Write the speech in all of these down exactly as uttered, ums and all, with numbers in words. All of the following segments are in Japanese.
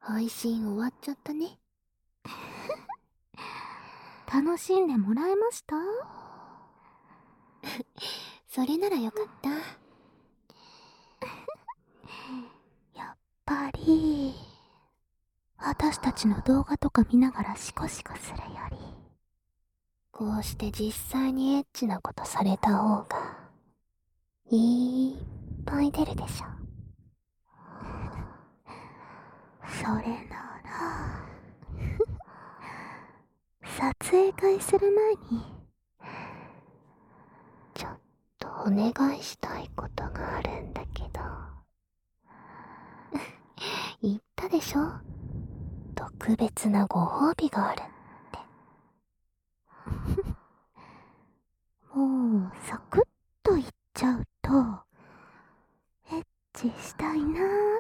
配信終わっちゃったね。 楽しんでもらえました？ それならよかった。 やっぱり私たちの動画とか見ながらシコシコするより、 こうして実際にエッチなことされた方がいっぱい出るでしょ。 それなら撮影会する前にちょっとお願いしたいことがあるんだけど。言ったでしょ、特別なご褒美があるって。 もうサクッと言っちゃうと、エッチしたいなーって。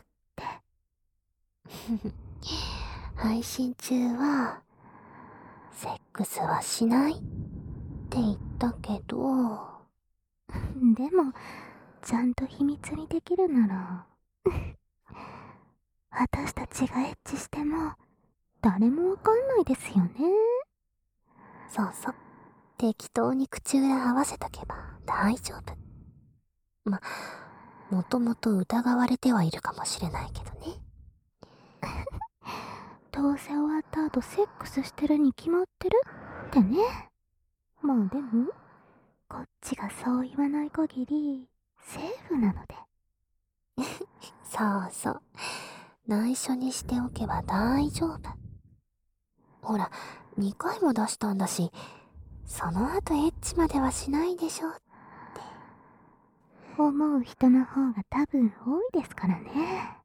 配信中はセックスはしないって言ったけど。 でもちゃんと秘密にできるなら私たちがエッチしても誰もわかんないですよね。 そうそう、適当に口裏合わせとけば大丈夫。ま、もともと疑われてはいるかもしれないけどね。 どうせ終わった後セックスしてるに決まってるってね。まあでもこっちがそう言わない限りセーフなので。 そうそう、内緒にしておけば大丈夫。ほら、にかいも出したんだし、その後エッチまではしないでしょって思う人の方が多分多いですからね。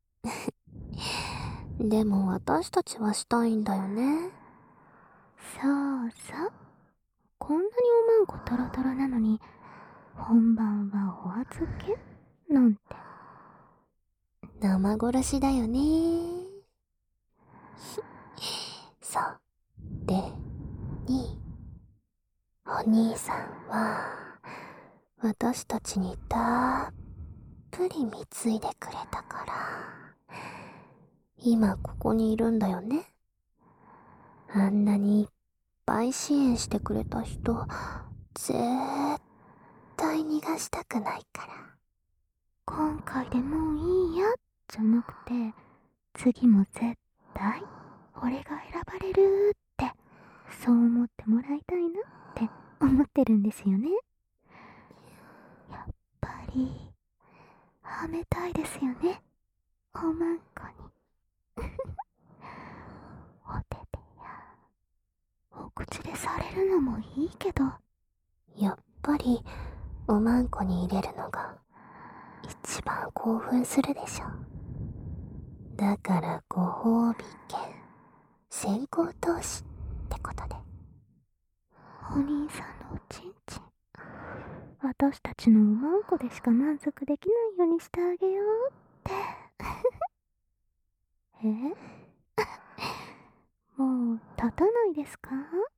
でも私たちはしたいんだよね。 そうそう、こんなにおまんこトロトロなのに本番はお預けなんて生殺しだよね。それにお兄さんは私たちにたっぷり貢いでくれたから今ここにいるんだよね。あんなにいっぱい支援してくれた人絶対逃がしたくないから。 今回でもういいやじゃなくて、次も絶対俺が選ばれるってそう思ってもらいたいなって思ってるんですよね。やっぱりはめたいですよね、おまんこに。お手手やお口でされるのもいいけど、 やっぱりおまんこに入れるのが一番興奮するでしょ。だからご褒美券先行投資ってことで。 お兄さんのおちんちん、私たちのおまんこでしか満足できないようにしてあげようってえもう立たないですか？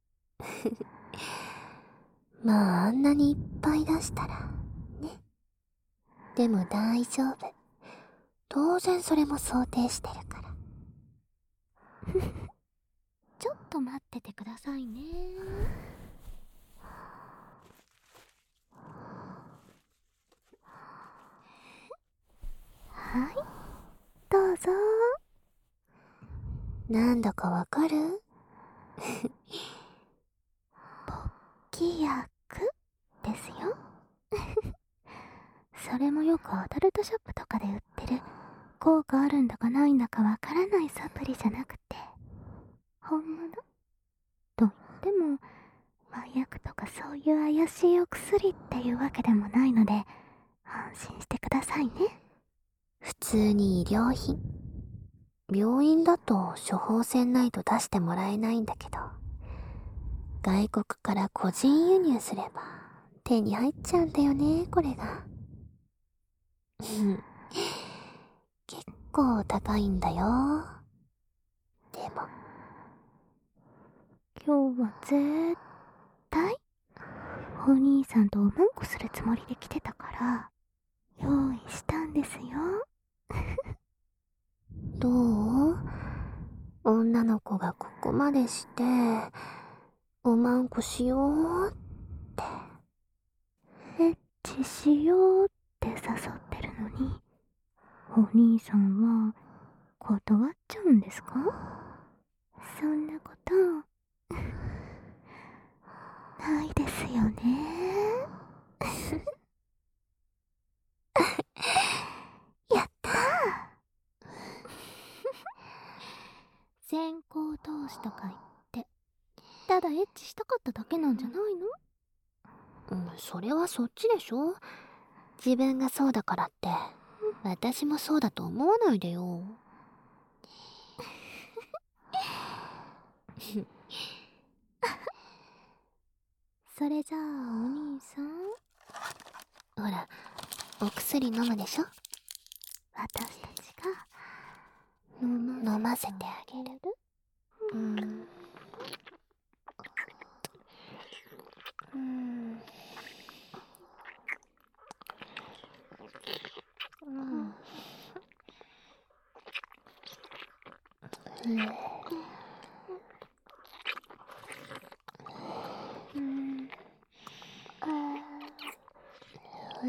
まああんなにいっぱい出したらね。でも大丈夫、当然それも想定してるから。 ちょっと待っててくださいね。はい、どうぞ。 なんだかわかる？ 規約ですよ。それもよくアダルトショップとかで売ってる、効果あるんだかないんだかわからないサプリじゃなくて本物と言っても麻薬とかそういう怪しいお薬っていうわけでもないので安心してくださいね。 普通に医療品。病院だと処方箋ないと出してもらえないんだけど、外国から個人輸入すれば手に入っちゃうんだよね、これが。結構高いんだよ。でも今日は絶対お兄さんとおまんこするつもりで来てたから用意したんですよ。 どう？ 女の子がここまでしておまんこしようって。 エッチしようって誘ってるのに、お兄さんは断っちゃうんですか？そんなことないですよね。やったー。先行投資とか言って、ただエッチしたかっただけなんじゃないの？ うん、それはそっちでしょ。自分がそうだからって私もそうだと思わないでよ。 それじゃあお兄さん、 ほら、お薬飲むでしょ。 私たちが飲ませてあげる。うん。うん。うん。うん。うん。うん。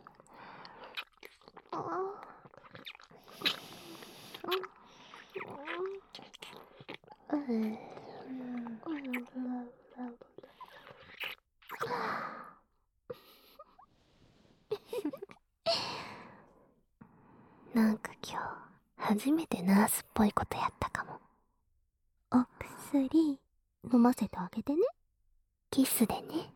なんか今日初めてナースっぽいことやったかも。 お薬飲ませてあげてね。 キスでね。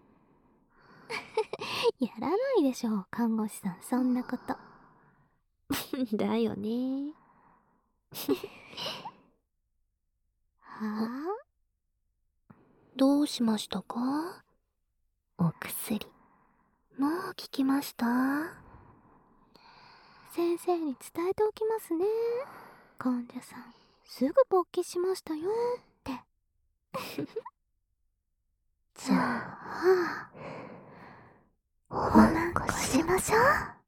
やらないでしょ看護師さん、そんなこと。 だよね。 はあ？ どうしましたか？お薬もう効きました？ 先生に伝えておきますね。患者さんすぐ勃起しましたよって。 じゃあおまんこしましょう。